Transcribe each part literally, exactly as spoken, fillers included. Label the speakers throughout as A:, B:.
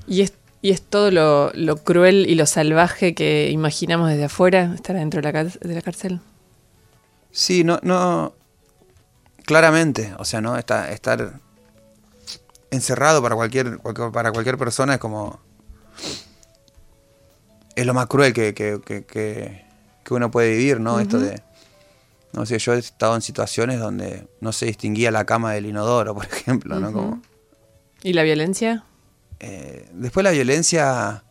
A: ¿Y es, y es todo lo, lo cruel y lo salvaje que imaginamos desde afuera, estar adentro de la, de la cárcel?
B: Sí, no, no, claramente, o sea, no, Está, estar encerrado para cualquier, cualquier, para cualquier persona es como, es lo más cruel que, que, que, que, que uno puede vivir, ¿no? Uh-huh. Esto de, no sé, yo he estado en situaciones donde no se distinguía la cama del inodoro, por ejemplo, ¿no? Uh-huh. Como,
A: ¿y la violencia?
B: Eh, después la violencia,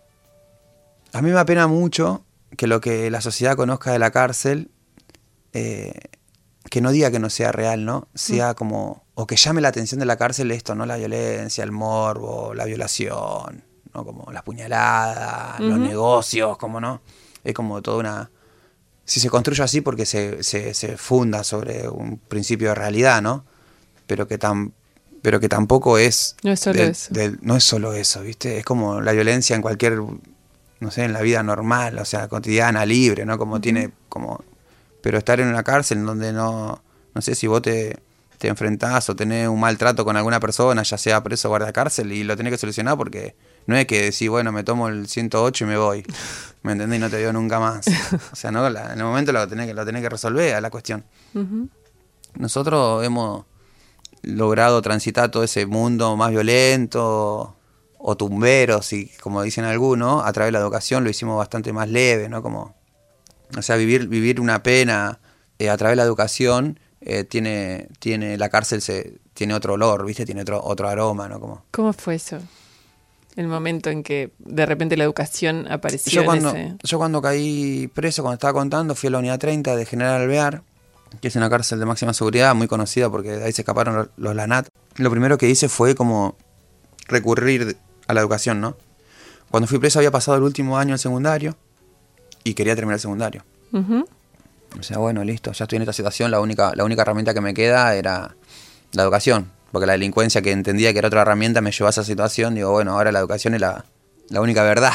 B: a mí me apena mucho que lo que la sociedad conozca de la cárcel, eh, que no diga que no sea real, ¿no? Sea mm. como, o que llame la atención de la cárcel esto, ¿no? La violencia, el morbo, la violación, ¿no? Como las puñaladas, uh-huh. los negocios, como no. Es como toda una... Si se construye así porque se, se, se funda sobre un principio de realidad, ¿no? Pero que tan... pero que tampoco es...
A: No es solo
B: del,
A: eso.
B: Del, no es solo eso, ¿viste? Es como la violencia en cualquier, no sé, en la vida normal, o sea, cotidiana, libre, ¿no? Como uh-huh. tiene, como... Pero estar en una cárcel en donde no... No sé si vos te, te enfrentás o tenés un maltrato con alguna persona, ya sea preso o guardacárcel, y lo tenés que solucionar porque no es que decís, bueno, me tomo el ciento ocho y me voy. ¿Me entendés? Y no te veo nunca más. O sea, no, la, en el momento lo tenés, lo tenés que resolver a la cuestión. Uh-huh. Nosotros hemos... logrado transitar todo ese mundo más violento o tumberos, y como dicen algunos, a través de la educación lo hicimos bastante más leve, ¿no? Como, o sea, vivir vivir una pena eh, a través de la educación eh, tiene tiene la cárcel se tiene otro olor, ¿viste? Tiene otro otro aroma, ¿no? Como...
A: ¿Cómo fue eso? El momento en que de repente la educación apareció.
B: Yo cuando
A: en ese...
B: yo cuando caí preso, cuando estaba contando, fui a la unidad treinta de General Alvear, que es una cárcel de máxima seguridad, muy conocida porque de ahí se escaparon los, los Lanat. Lo primero que hice fue como recurrir a la educación, ¿no? Cuando fui preso había pasado el último año del secundario y quería terminar el secundario. Uh-huh. O sea, bueno, listo, ya estoy en esta situación, la única, la única herramienta que me queda era la educación, porque la delincuencia, que entendía que era otra herramienta, me llevó a esa situación. Digo, bueno, ahora la educación es la... la única verdad.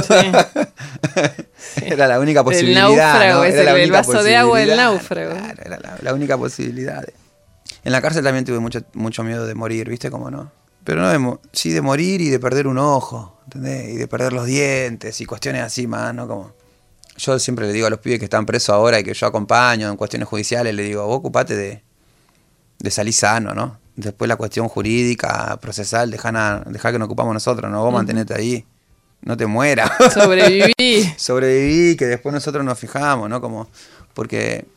B: Sí. Era la única posibilidad. El náufrago, ¿no?
A: Es
B: era
A: el, el vaso de agua del náufrago.
B: Claro, era la, la única posibilidad. En la cárcel también tuve mucho, mucho miedo de morir, ¿viste? Como no. Pero no, de, sí de morir y de perder un ojo, ¿entendés? Y de perder los dientes y cuestiones así más, ¿no? Como... Yo siempre le digo a los pibes que están presos ahora y que yo acompaño en cuestiones judiciales, le digo, vos ocupate de, de salir sano, ¿no? Después la cuestión jurídica, procesal, dejá, dejá que nos ocupamos nosotros, ¿no? Vos uh-huh. mantenete ahí. No te mueras.
A: Sobreviví.
B: Sobreviví, que después nosotros nos fijamos, ¿no? Como, porque,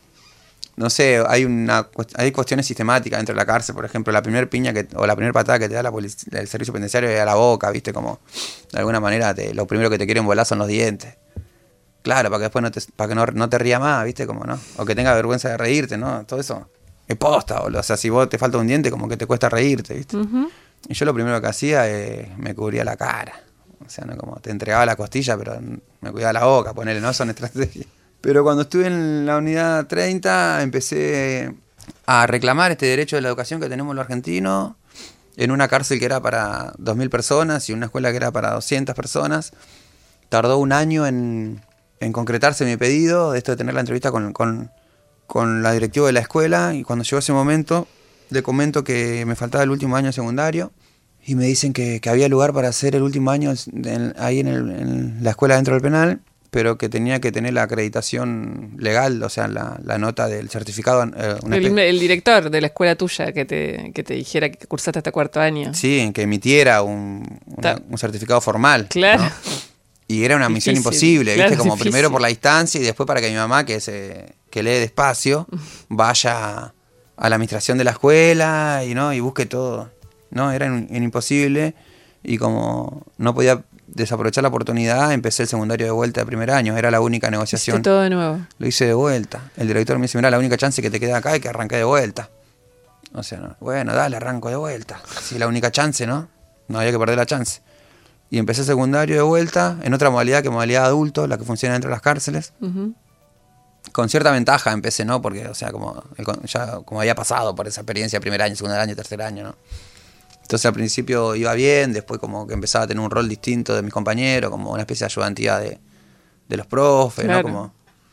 B: no sé, hay una hay cuestiones sistemáticas dentro de la cárcel. Por ejemplo, la primera piña que, o la primera patada que te da la polic- el servicio penitenciario es a la boca, ¿viste? Como, de alguna manera, te, lo primero que te quieren volar son los dientes. Claro, para que después no te, para que no, no te ría más, ¿viste? Como, ¿no? O que tengas vergüenza de reírte, ¿no? Todo eso es posta, boludo. O sea, si vos te falta un diente, como que te cuesta reírte, ¿viste? Uh-huh. Y yo lo primero que hacía es, me cubría la cara. O sea, no como te entregaba la costilla, pero me cuidaba la boca, ponele, no son estrategias. Pero cuando estuve en la unidad treinta, empecé a reclamar este derecho de la educación que tenemos los argentinos, en una cárcel que era para dos mil personas y una escuela que era para doscientas personas. Tardó un año en, en concretarse mi pedido, de esto de tener la entrevista con, con, con la directiva de la escuela, y cuando llegó ese momento, le comento que me faltaba el último año de secundario. Y me dicen que, que había lugar para hacer el último año en, ahí en, el, en la escuela dentro del penal, pero que tenía que tener la acreditación legal, o sea, la, la nota del certificado. Eh, una
A: el, el director de la escuela tuya que te, que te dijera que cursaste hasta cuarto año.
B: Sí, que emitiera un, una, un certificado formal.
A: Claro.
B: ¿no? Y era una difícil, misión imposible, claro, ¿viste? Como difícil. Primero por la distancia y después para que mi mamá, que, se, que lee despacio, vaya a la administración de la escuela y, ¿no? y busque todo. No, era in, in imposible, y como no podía desaprovechar la oportunidad, empecé el secundario de vuelta de primer año, era la única negociación.
A: Hiciste todo de nuevo.
B: Lo hice de vuelta. El director me dice, mirá, la única chance que te queda acá es que arranqué de vuelta. O sea, no, bueno, dale, arranco de vuelta. Si es la única chance, ¿no? No había que perder la chance. Y empecé secundario de vuelta, en otra modalidad que modalidad adulto, la que funciona dentro de las cárceles. Uh-huh. Con cierta ventaja empecé, ¿no? Porque, o sea, como ya como había pasado por esa experiencia, primer año, segundo año, tercer año, ¿no? Entonces al principio iba bien, después como que empezaba a tener un rol distinto de mis compañeros, como una especie de ayudantía de, de los profes, claro. ¿no? Como...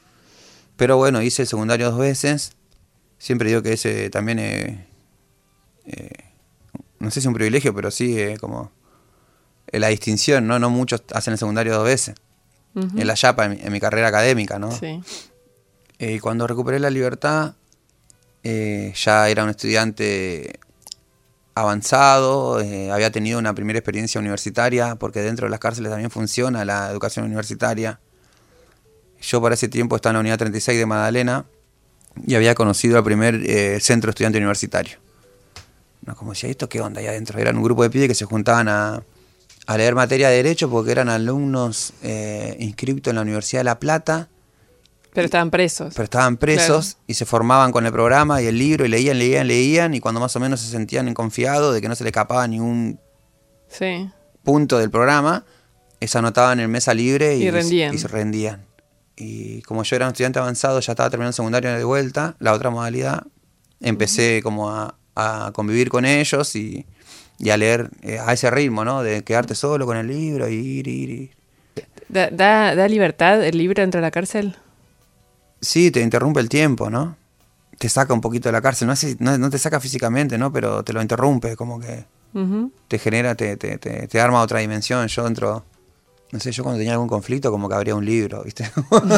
B: Pero bueno, hice el secundario dos veces. Siempre digo que ese también es, eh, no sé si es un privilegio, pero sí eh, como la distinción, ¿no? No muchos hacen el secundario dos veces. Uh-huh. En la Yapa, en mi, en mi carrera académica, ¿no?
A: Sí.
B: Eh, y cuando recuperé la libertad, eh, ya era un estudiante avanzado, eh, había tenido una primera experiencia universitaria, porque dentro de las cárceles también funciona la educación universitaria. Yo para ese tiempo estaba en la unidad treinta y seis de Magdalena y había conocido al primer eh, centro estudiante universitario. No, como decía, ¿esto qué onda ahí adentro? Eran un grupo de pibes que se juntaban a, a leer materia de Derecho porque eran alumnos eh, inscriptos en la Universidad de La Plata.
A: Pero estaban presos.
B: Pero estaban presos, claro. Y se formaban con el programa y el libro y leían, leían, leían, y cuando más o menos se sentían confiados de que no se les escapaba ningún
A: sí.
B: punto del programa, se anotaban en mesa libre y,
A: y, rendían.
B: y se rendían. Y como yo era un estudiante avanzado, ya estaba terminando el secundario de vuelta, la otra modalidad, empecé uh-huh. como a, a convivir con ellos y, y a leer eh, a ese ritmo, ¿no? De quedarte solo con el libro y ir, ir, ir.
A: ¿Da, da, da libertad el libro dentro de la cárcel?
B: Sí, te interrumpe el tiempo, ¿no? Te saca un poquito de la cárcel, no, es, no, no te saca físicamente, ¿no? Pero te lo interrumpe, como que uh-huh. te genera, te, te, te, te arma otra dimensión. Yo dentro, no sé, yo cuando tenía algún conflicto como que abría un libro, ¿viste?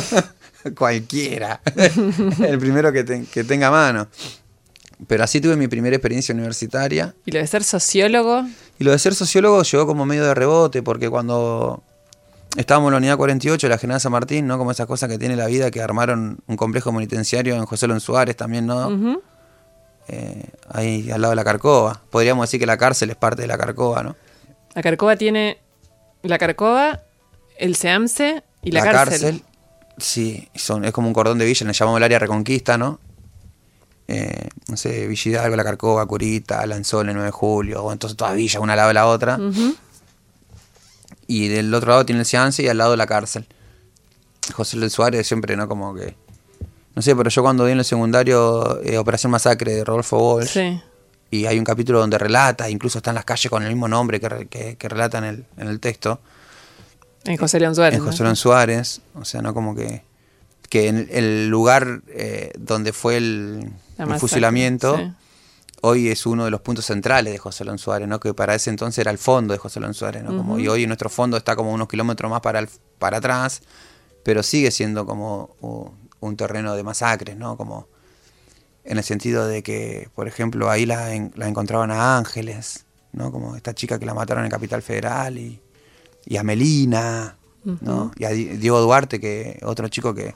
B: Cualquiera, el primero que, te, que tenga a mano. Pero así tuve mi primera experiencia universitaria.
A: ¿Y lo de ser sociólogo?
B: Y lo de ser sociólogo llegó como medio de rebote, porque cuando estábamos en la unidad cuarenta y ocho, la General San Martín, ¿no? Como esas cosas que tiene la vida, que armaron un complejo penitenciario en José Lon Suárez también, ¿no? Uh-huh. Eh, ahí al lado de la Carcova. Podríamos decir que la cárcel es parte de la Carcova, ¿no?
A: La Carcova tiene la Carcova, el SEAMSE y la, la cárcel. cárcel.
B: Sí, son, es como un cordón de villa, le llamamos el área Reconquista, ¿no? Eh, no sé, Villa Hidalgo, la Carcova, Curita, Lanzol, el nueve de julio, o entonces todas villas, una al lado de la otra. Uh-huh. Y del otro lado tiene el SEAMSE y al lado la cárcel. José Luis Suárez siempre, ¿no? Como que... No sé, pero yo cuando vi en el secundario eh, Operación Masacre de Rodolfo Walsh,
A: sí.
B: Y hay un capítulo donde relata, incluso está en las calles con el mismo nombre que, que, que relata en el, en el texto.
A: En José León Suárez.
B: En José León Suárez, o sea, ¿no? Como que... Que en el lugar eh, donde fue el, el fusilamiento... Sí. Hoy es uno de los puntos centrales de José León Suárez, ¿no? Que para ese entonces era el fondo de José León Suárez, ¿no? Como, uh-huh. Y hoy nuestro fondo está como unos kilómetros más para, el, para atrás, pero sigue siendo como uh, un terreno de masacres, ¿no? Como en el sentido de que, por ejemplo, ahí la, en, la encontraban a Ángeles, ¿no? Como esta chica que la mataron en Capital Federal, y, y a Melina, uh-huh. ¿no? Y a Diego Duarte, que otro chico que,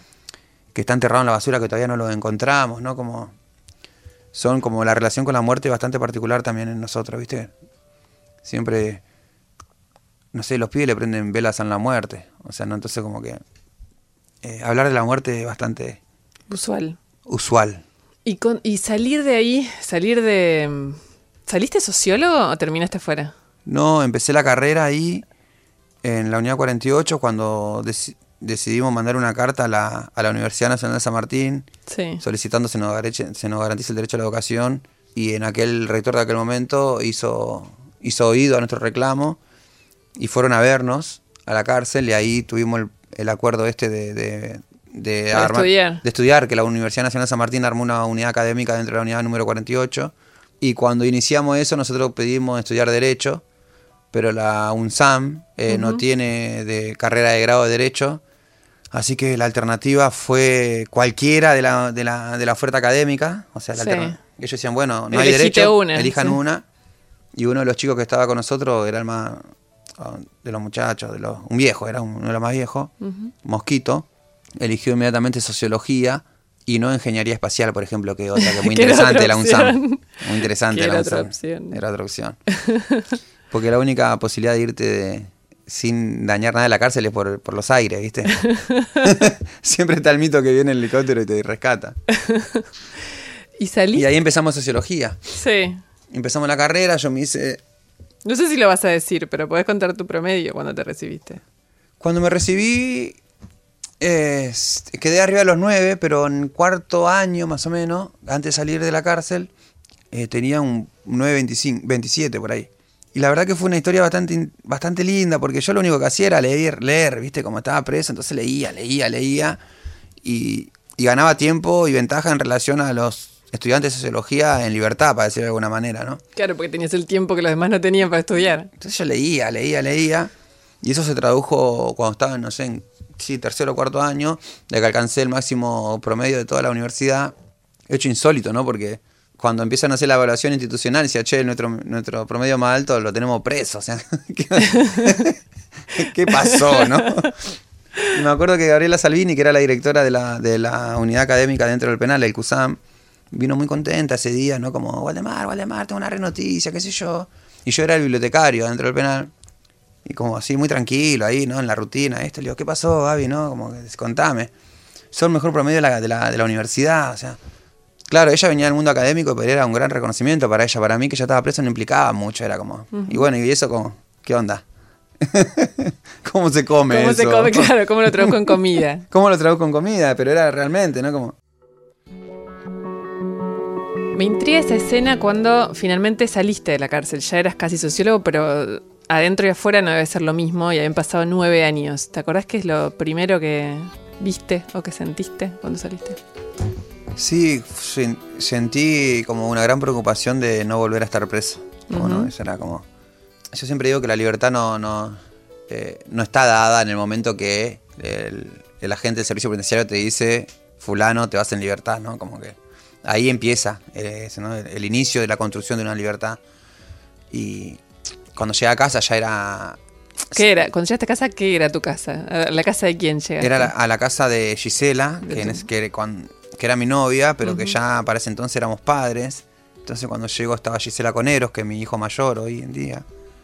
B: que está enterrado en la basura, que todavía no lo encontramos, ¿no? Como... Son como la relación con la muerte bastante particular también en nosotros, ¿viste? Siempre, no sé, los pibes le prenden velas a la muerte. O sea, no, entonces como que eh, hablar de la muerte es bastante...
A: Usual.
B: Usual.
A: ¿Y, con, y salir de ahí, salir de... ¿Saliste sociólogo o terminaste fuera?
B: No, empecé la carrera ahí en la unidad cuarenta y ocho cuando... Dec- decidimos mandar una carta a la, a la Universidad Nacional de San Martín, sí. solicitando se nos, se nos garantice el derecho a la educación, y en aquel rector de aquel momento hizo, hizo oído a nuestro reclamo y fueron a vernos a la cárcel, y ahí tuvimos el, el acuerdo este de, de, de, armar,
A: estudiar.
B: de estudiar, que la Universidad Nacional de San Martín armó una unidad académica dentro de la unidad número cuarenta y ocho, y cuando iniciamos eso nosotros pedimos estudiar Derecho, pero la UNSAM eh, uh-huh. no tiene de carrera de grado de Derecho. Así que la alternativa fue cualquiera de la, de la, de la oferta académica. O sea, la sí. ellos decían, bueno, no Elegite hay derecho, una, elijan sí. una. Y uno de los chicos que estaba con nosotros era el más, de los muchachos, de los, un viejo, era uno de los más viejos, uh-huh. Mosquito. Eligió inmediatamente sociología y no ingeniería espacial, por ejemplo, que otra que muy interesante, la UNSAM. Muy interesante la UNSAM. Otra opción. Era otra opción. Porque la única posibilidad de irte de... sin dañar nada de la cárcel es por, por los aires, ¿viste? Siempre está el mito que viene el helicóptero y te rescata.
A: ¿Y saliste?
B: Y ahí empezamos sociología.
A: Sí.
B: Empezamos la carrera, yo me hice...
A: No sé si lo vas a decir, pero podés contar tu promedio cuando te recibiste.
B: Cuando me recibí, eh, quedé arriba de los nueve, pero en cuarto año más o menos, antes de salir de la cárcel, eh, tenía un nueve veinticinco, veintisiete por ahí. Y la verdad que fue una historia bastante, bastante linda, porque yo lo único que hacía era leer, leer, ¿viste? Como estaba preso, entonces leía, leía, leía, y, y ganaba tiempo y ventaja en relación a los estudiante de sociología en libertad, para decirlo de alguna manera, ¿no?
A: Claro, porque tenías el tiempo que los demás no tenían para estudiar.
B: Entonces yo leía, leía, leía, y eso se tradujo cuando estaba, no sé, en sí, tercero o cuarto año, de que alcancé el máximo promedio de toda la universidad. Hecho insólito, ¿no? Porque cuando empiezan a hacer la evaluación institucional, decía, che, nuestro, nuestro promedio más alto lo tenemos preso. O sea, ¿qué, ¿qué pasó, no? Y me acuerdo que Gabriela Salvini, que era la directora de la, de la unidad académica dentro del penal, el CUSAM, vino muy contenta ese día, ¿no? Como, Waldemar, Waldemar, tengo una re noticia, qué sé yo. Y yo era el bibliotecario dentro del penal. Y como así, muy tranquilo ahí, ¿no? En la rutina, esto. Le digo, ¿qué pasó, Gaby, no? Como, contame. Soy el mejor promedio de la, de la, de la universidad, o sea. Claro, ella venía del mundo académico, pero era un gran reconocimiento para ella. Para mí, que ya estaba preso, no implicaba mucho, era como... Uh-huh. Y bueno, y eso como, ¿qué onda? ¿Cómo se come
A: ¿Cómo
B: eso?
A: se come? Claro, ¿cómo lo traduzco en comida?
B: ¿Cómo lo traduzco en comida? Pero era realmente, ¿no? Como...
A: Me intriga esa escena cuando finalmente saliste de la cárcel. Ya eras casi sociólogo, pero adentro y afuera no debe ser lo mismo. Y habían pasado nueve años. ¿Te acordás qué es lo primero que viste o que sentiste cuando saliste?
B: Sí, sentí como una gran preocupación de no volver a estar preso. Como, uh-huh. ¿no? Eso era como... Yo siempre digo que la libertad no, no, eh, no está dada en el momento que el, el agente del servicio penitenciario te dice, fulano, te vas en libertad, ¿no? Como que ahí empieza eh, ¿no? el, el inicio de la construcción de una libertad. Y cuando llegué a casa ya era...
A: ¿Qué era? Cuando llegaste a casa, ¿qué era tu casa? ¿A la casa de quién llegaste?
B: Era la, a la casa de Gisela, de que, en, que, cuando, que era mi novia, pero uh-huh. que ya para ese entonces éramos padres. Entonces cuando llegó estaba Gisela con Eros, que es mi hijo mayor hoy en día.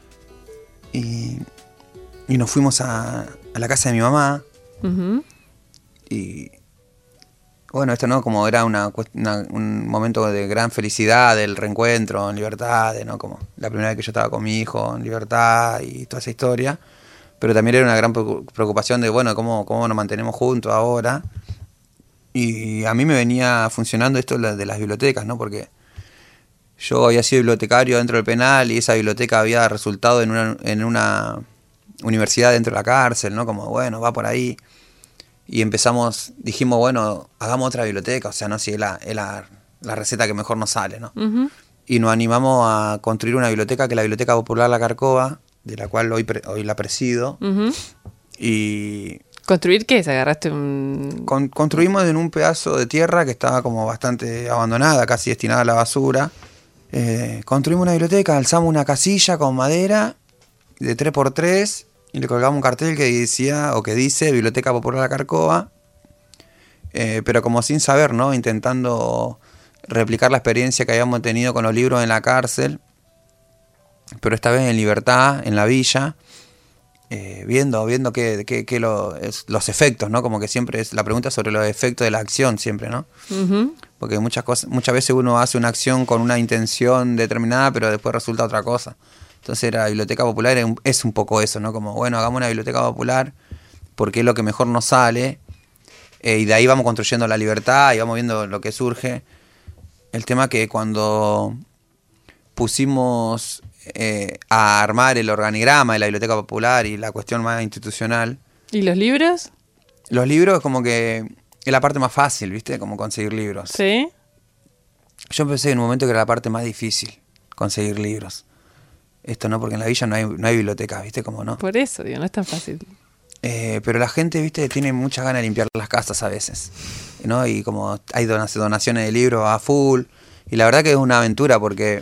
B: Y, y nos fuimos a, a la casa de mi mamá. Uh-huh. Y bueno, esto no, como era una, una, un momento de gran felicidad, del reencuentro en libertad, de, ¿no? Como la primera vez que yo estaba con mi hijo en libertad y toda esa historia. Pero también era una gran preocupación de, bueno, cómo, cómo nos mantenemos juntos ahora. Y a mí me venía funcionando esto de las bibliotecas, ¿no? Porque yo había sido bibliotecario dentro del penal y esa biblioteca había resultado en una, en una universidad dentro de la cárcel, ¿no? Como, bueno, va por ahí. Y empezamos, dijimos, bueno, hagamos otra biblioteca, o sea, no, si es la, es la, la receta que mejor nos sale, ¿no? Uh-huh. Y nos animamos a construir una biblioteca, que es la Biblioteca Popular La Carcova, de la cual hoy, pre, hoy la presido. Uh-huh. Y...
A: ¿Construir qué es? ¿Agarraste un...?
B: Con, construimos en un pedazo de tierra que estaba como bastante abandonada, casi destinada a la basura. Eh, construimos una biblioteca, alzamos una casilla con madera de tres por tres y le colgamos un cartel que decía, o que dice, Biblioteca Popular La Carcova, eh, pero como sin saber, ¿no? Intentando replicar la experiencia que habíamos tenido con los libros en la cárcel, pero esta vez en libertad, en la villa, eh, viendo, viendo que, que, que lo, es, los efectos, ¿no? Como que siempre es la pregunta sobre los efectos de la acción, siempre, ¿no? Uh-huh. Porque muchas cosas, muchas veces uno hace una acción con una intención determinada, pero después resulta otra cosa. Entonces la Biblioteca Popular es un, es un poco eso, ¿no? Como, bueno, hagamos una biblioteca popular porque es lo que mejor nos sale, eh, y de ahí vamos construyendo la libertad y vamos viendo lo que surge. El tema que cuando pusimos eh, a armar el organigrama de la Biblioteca Popular y la cuestión más institucional...
A: ¿Y los libros?
B: Los libros como que es la parte más fácil, ¿viste? Como conseguir libros.
A: ¿Sí?
B: Yo empecé en un momento que era la parte más difícil, conseguir libros. Esto no, porque en la villa no hay, no hay bibliotecas, ¿viste? Como no.
A: Por eso, digo, no es tan fácil.
B: Eh, pero la gente, ¿viste? Tiene muchas ganas de limpiar las casas a veces, ¿no? Y como hay donaciones de libros a full. Y la verdad que es una aventura porque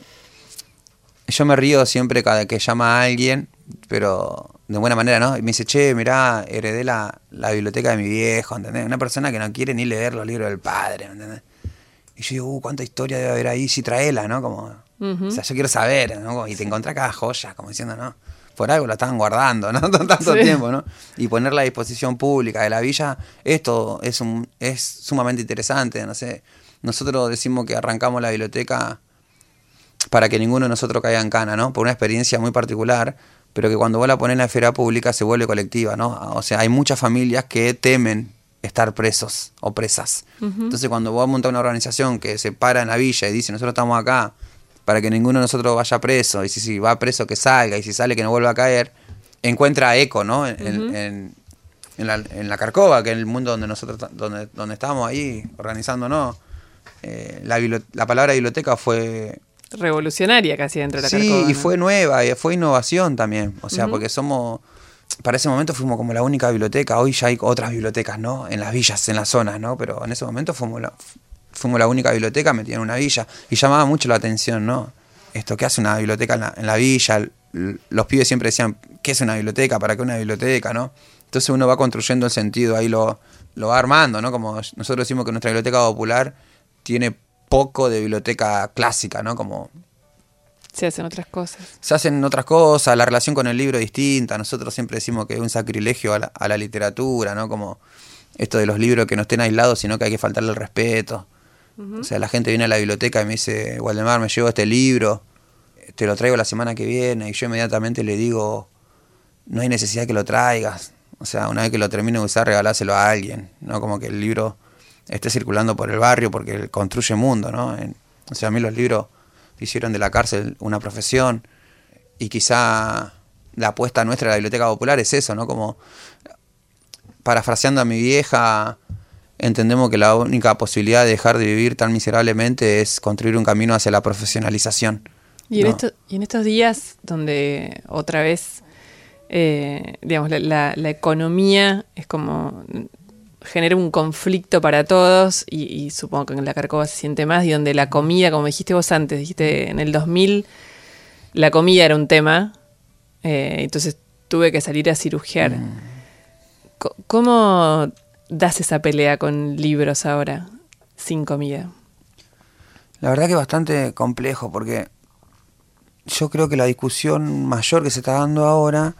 B: yo me río siempre cada que llama a alguien, pero de buena manera, ¿no? Y me dice, che, mirá, heredé la, la biblioteca de mi viejo, ¿entendés? Una persona que no quiere ni leer los libros del padre, ¿entendés? Y yo digo, uh, ¿cuánta historia debe haber ahí? Sí, traela, ¿no? Como, uh-huh. O sea, yo quiero saber, ¿no? Y te encontrás cada joya, como diciendo, ¿no? Por algo lo estaban guardando, ¿no? Tanto sí. tiempo, ¿no? Y ponerla a disposición pública de la villa, esto es, un, es sumamente interesante, no sé. Nosotros decimos que arrancamos la biblioteca para que ninguno de nosotros caiga en cana, ¿no? Por una experiencia muy particular, pero que cuando vos la ponés en la esfera pública se vuelve colectiva, ¿no? O sea, hay muchas familias que temen estar presos o presas. Uh-huh. Entonces, cuando vos montás una organización que se para en la villa y dice, nosotros estamos acá para que ninguno de nosotros vaya preso, y si, si va preso que salga, y si sale que no vuelva a caer, encuentra eco, ¿no? En, uh-huh. en, en, la, en la Carcova, que es el mundo donde nosotros donde, donde estamos ahí organizándonos. eh, la, la palabra biblioteca fue...
A: revolucionaria casi dentro de la
B: sí,
A: Carcova, ¿no?
B: Y fue nueva, y fue innovación también. O sea,
A: uh-huh.
B: porque somos... Para ese momento fuimos como la única biblioteca. Hoy ya hay otras bibliotecas, ¿no? En las villas, en las zonas, ¿no? Pero en ese momento fuimos la, fuimos la única biblioteca metida en una villa. Y llamaba mucho la atención, ¿no? Esto, ¿qué hace una biblioteca en la, en la villa? Los pibes siempre decían, ¿qué es una biblioteca? ¿Para qué una biblioteca, no? Entonces uno va construyendo el sentido, ahí lo, lo va armando, ¿no? Como nosotros decimos que nuestra biblioteca popular tiene poco de biblioteca clásica, ¿no? Como...
A: se hacen otras cosas.
B: Se hacen otras cosas, la relación con el libro es distinta. Nosotros siempre decimos que es un sacrilegio a la, a la literatura, ¿no? Como esto de los libros que no estén aislados, sino que hay que faltarle el respeto. Uh-huh. O sea, la gente viene a la biblioteca y me dice, Waldemar, me llevo este libro, te lo traigo la semana que viene, y yo inmediatamente le digo, no hay necesidad que lo traigas. O sea, una vez que lo termine de usar, regaláselo a alguien, ¿no? Como que el libro esté circulando por el barrio porque construye mundo, ¿no? En, o sea, a mí los libros hicieron de la cárcel una profesión, y quizá la apuesta nuestra a la biblioteca popular es eso, ¿no? Como, parafraseando a mi vieja, entendemos que la única posibilidad de dejar de vivir tan miserablemente es construir un camino hacia la profesionalización.
A: Y en,
B: ¿no?
A: esto, y en estos días donde otra vez, eh, digamos, la, la, la economía es como... genera un conflicto para todos, y, y supongo que en la Carcova se siente más, y donde la comida, como dijiste vos antes, dijiste en el dos mil la comida era un tema, eh, entonces tuve que salir a cirugiar. Mm. ¿Cómo das esa pelea con libros ahora, sin comida?
B: La verdad que es bastante complejo, porque yo creo que la discusión mayor que se está dando ahora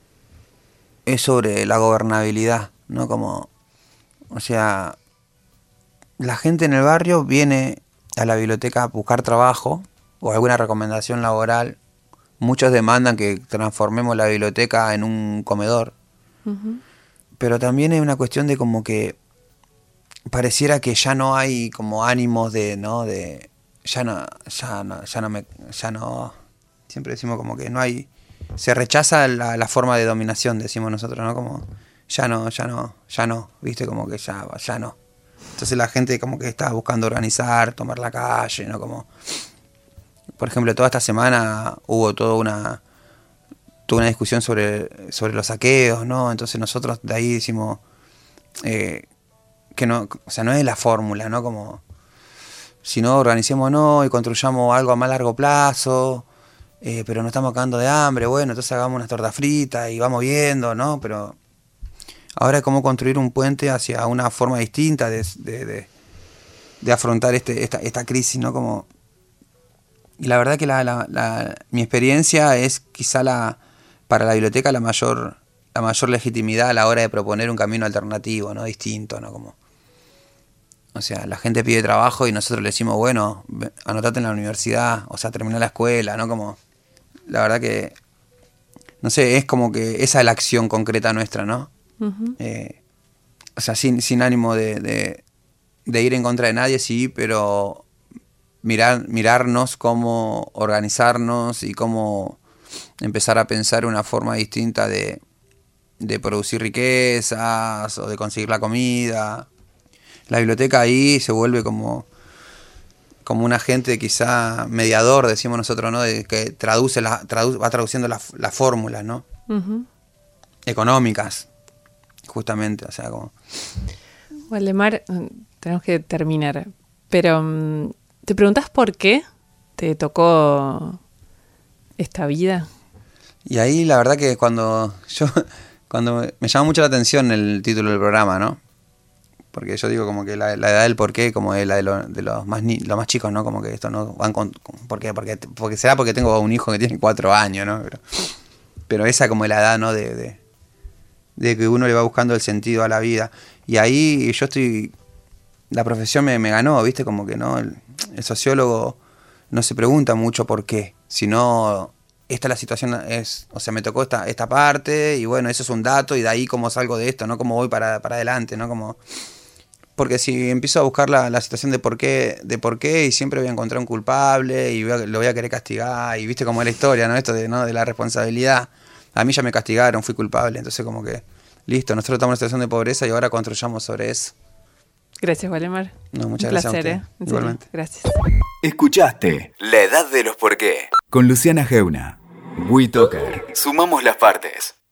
B: es sobre la gobernabilidad, ¿no? Como... O sea, la gente en el barrio viene a la biblioteca a buscar trabajo o alguna recomendación laboral. Muchos demandan que transformemos la biblioteca en un comedor. Uh-huh. Pero también hay una cuestión de como que pareciera que ya no hay como ánimos de, ¿no? De, ya no, ya no, ya no me, ya no, siempre decimos como que no hay, se rechaza la, la forma de dominación, decimos nosotros, ¿no? Como... ya no, ya no, ya no, viste, como que ya, ya no. Entonces la gente como que está buscando organizar, tomar la calle, ¿no? Como, por ejemplo, toda esta semana hubo toda una, toda una discusión sobre, sobre los saqueos, ¿no? Entonces nosotros de ahí decimos eh, que no, o sea, no es la fórmula, ¿no? Como, si no, organicémonos y construyamos algo a más largo plazo, eh, pero no estamos cagando de hambre, bueno, entonces hagamos unas tortas fritas y vamos viendo, ¿no? Pero... ahora es como construir un puente hacia una forma distinta de, de, de, de afrontar este, esta, esta crisis, ¿no? Como, y la verdad que la, la, la, mi experiencia es quizá la, para la biblioteca la mayor, la mayor legitimidad a la hora de proponer un camino alternativo, ¿no? Distinto, ¿no? Como, o sea, la gente pide trabajo y nosotros le decimos, bueno, anotate en la universidad, o sea, termina la escuela, ¿no? Como, la verdad que, no sé, es como que esa es la acción concreta nuestra, ¿no? Uh-huh. Eh, o sea, sin, sin ánimo de, de, de ir en contra de nadie, sí, pero mirar, mirarnos cómo organizarnos y cómo empezar a pensar una forma distinta de, de producir riquezas o de conseguir la comida. La biblioteca ahí se vuelve como, como un agente quizá mediador, decimos nosotros, ¿no? De que traduce la, tradu- va traduciendo las la fórmulas, ¿no? Uh-huh. Económicas. Justamente, o sea, como...
A: Waldemar, tenemos que terminar, pero um, ¿te preguntás por qué te tocó esta vida?
B: Y ahí la verdad que cuando yo, cuando me llama mucho la atención el título del programa, ¿no? Porque yo digo como que la, la edad del por qué, como es la de, lo, de los más ni, los más chicos, ¿no? Como que esto no van con... con ¿por qué? Porque, porque será porque tengo un hijo que tiene cuatro años, ¿no? Pero, pero esa como la edad, ¿no? De... de de que uno le va buscando el sentido a la vida. Y ahí yo estoy... La profesión me, me ganó, ¿viste? Como que no el, el sociólogo no se pregunta mucho por qué, sino esta la situación es... O sea, me tocó esta, esta parte y bueno, eso es un dato y de ahí cómo salgo de esto, ¿no? Cómo voy para, para adelante, ¿no? Como... Porque si empiezo a buscar la, la situación de por qué, de por qué y siempre voy a encontrar un culpable y voy a, lo voy a querer castigar y viste cómo es la historia, ¿no? Esto de, ¿no? de la responsabilidad. A mí ya me castigaron, fui culpable, entonces como que, listo, nosotros estamos en una situación de pobreza y ahora construyamos sobre eso.
A: Gracias, Waldemar.
B: No, muchas
A: Un
B: gracias
A: placer,
B: a
A: ¿eh?
B: usted.
A: En serio.
B: Igualmente.
A: Gracias.
C: Escuchaste La Edad de los Por qué con Luciana Geuna. WeToker. Sumamos las partes.